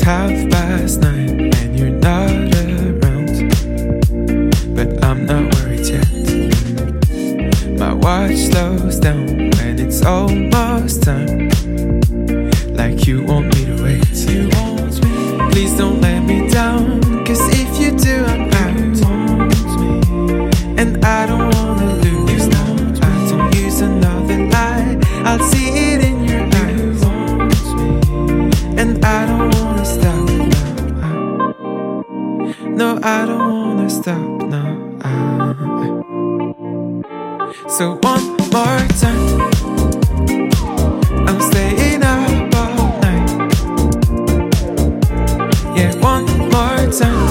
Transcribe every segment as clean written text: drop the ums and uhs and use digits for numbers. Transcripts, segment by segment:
9:30 and you're not around, but I'm not worried yet. My watch slows down when it's almost time, like you want me to wait. Please don't let me down, 'cause if you do I'm out, and I don't wanna lose. No, I don't use another lie, I'll see it in your eyes, and I don't wanna stop now. No, I don't wanna stop now. So one more time, I'm staying up all night. Yeah, one more time,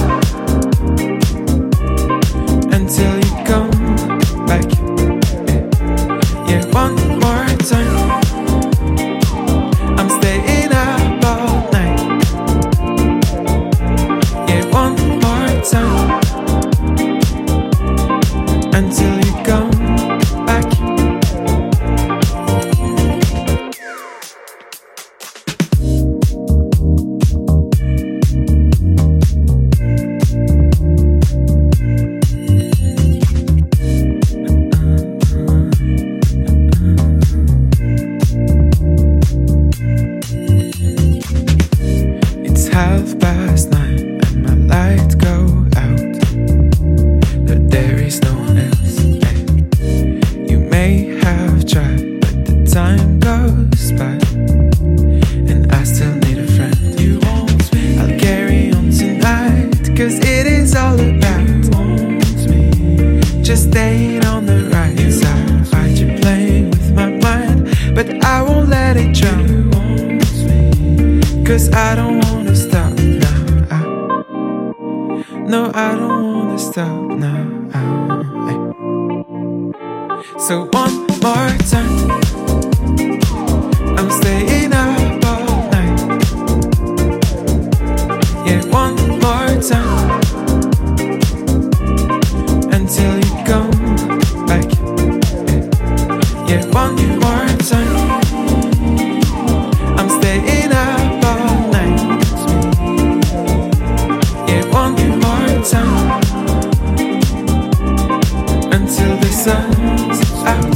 until you come back. Yeah, one more time, I'm staying up all night. Yeah, one more time, until you come back. It's 9:30 and my lights go out, but there is no one else. You may have tried, but the time goes by, and I still need a friend. I'll carry on tonight, 'cause it is all about just staying on the right side. Find you playing with my mind, but I won't let it drown, 'cause I don't wanna stop now. No, I don't wanna stop now. So one more time, I'm staying up all night. Yeah, one more time, until you come back. Yeah, one more time, I'm staying up all night. Yeah, one more time, until the sun's out.